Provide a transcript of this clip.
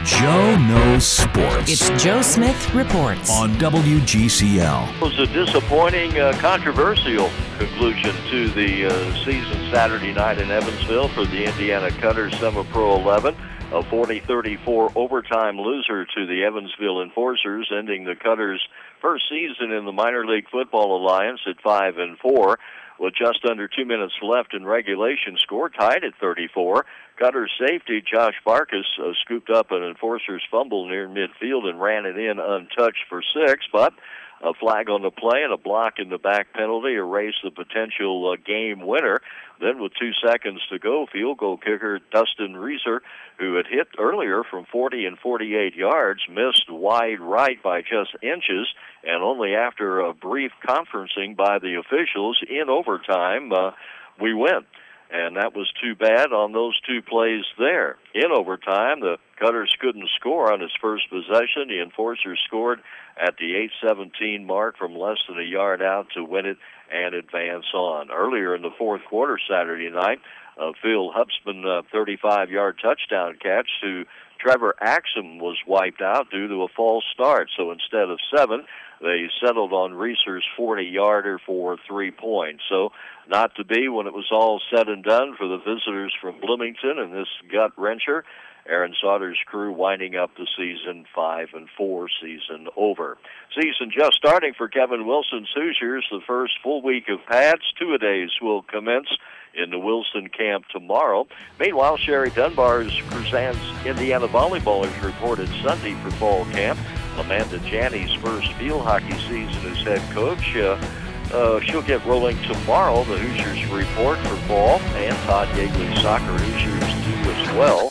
Joe Knows Sports. It's Joe Smith Reports on WGCL. It was a disappointing, controversial conclusion to the season Saturday night in Evansville for the Indiana Cutters Semi-Pro 11. A 40-34 overtime loser to the Evansville Enforcers, ending the Cutters' first season in the Minor League Football Alliance at 5-4. With just under 2 minutes left in regulation, score tied at 34. Cutters safety Josh Farkas scooped up an Enforcers fumble near midfield and ran it in untouched for 6, but a flag on the play and a block in the back penalty erased the potential game winner. Then with 2 seconds to go, field goal kicker Dustin Reeser, who had hit earlier from 40 and 48 yards, missed wide right by just inches, and only after a brief conferencing by the officials in overtime, we win. And that was too bad on those 2 plays there. In overtime, the Cutters couldn't score on its first possession. The Enforcers scored at the 8:17 mark from less than a yard out to win it and advance on. Earlier in the fourth quarter Saturday night, Phil Hubsman 35-yard touchdown catch to Trevor Axum was wiped out due to a false start. So instead of 7, they settled on Reeser's 40-yarder for 3 points. So not to be when it was all said and done for the visitors from Bloomington and this gut-wrencher. Aaron Sauter's crew winding up the season 5-4, season over. Season just starting for Kevin Wilson's Hoosiers. The first full week of pads, 2-a-days will commence in the Wilson camp tomorrow. Meanwhile, Sherry Dunbar's Cruzan's Indiana volleyballers reported Sunday for fall camp. Amanda Janney's first field hockey season as head coach. She'll get rolling tomorrow. The Hoosiers report for fall, and Todd Yeagley's soccer Hoosiers do as well.